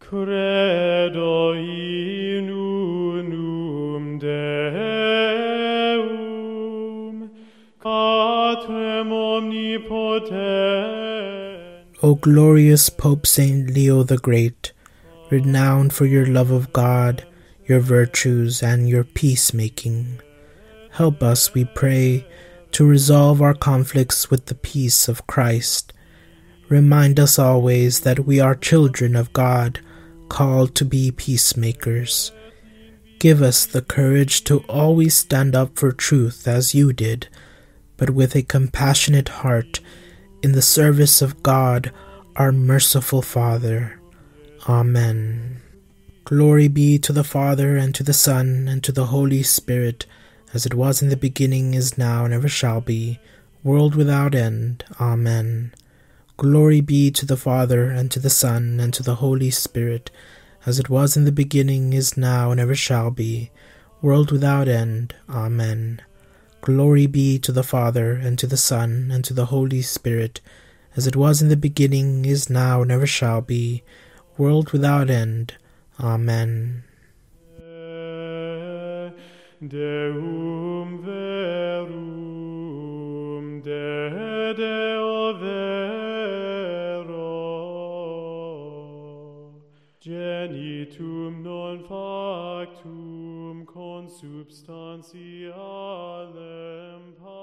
Credo in unum Deum, Patrem omnipotent. O glorious Pope Saint Leo the Great, renowned for your love of God, your virtues, and your peacemaking, help us, we pray, to resolve our conflicts with the peace of Christ. Remind us always that we are children of God, called to be peacemakers. Give us the courage to always stand up for truth as you did, but with a compassionate heart, in the service of God, our merciful Father. Amen. Glory be to the Father, and to the Son, and to the Holy Spirit, as it was in the beginning, is now, and ever shall be, world without end. Amen. Glory be to the Father, and to the Son, and to the Holy Spirit, as it was in the beginning, is now, and ever shall be, world without end. Amen. Glory be to the Father, and to the Son, and to the Holy Spirit, as it was in the beginning, is now, and ever shall be, world without end. Amen. Deum verum, Deo vero, genitum non factum consubstantialem